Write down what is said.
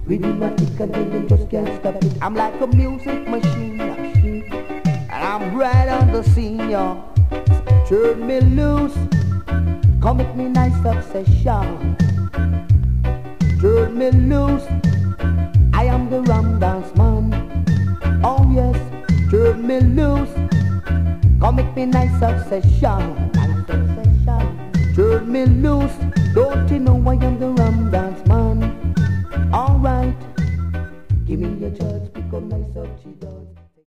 Rhythmatic and you just can't stop it. I'm like a music machine, and I'm right on the scene, yo. Turn me loose, come make me nice obsession. Turn me loose, I am the rum dance man. Oh yes, turn me loose, come make me nice obsession. Nice obsession. Turn me loose, don't you know I am the rum dance man? Alright, give me your church, become nice up,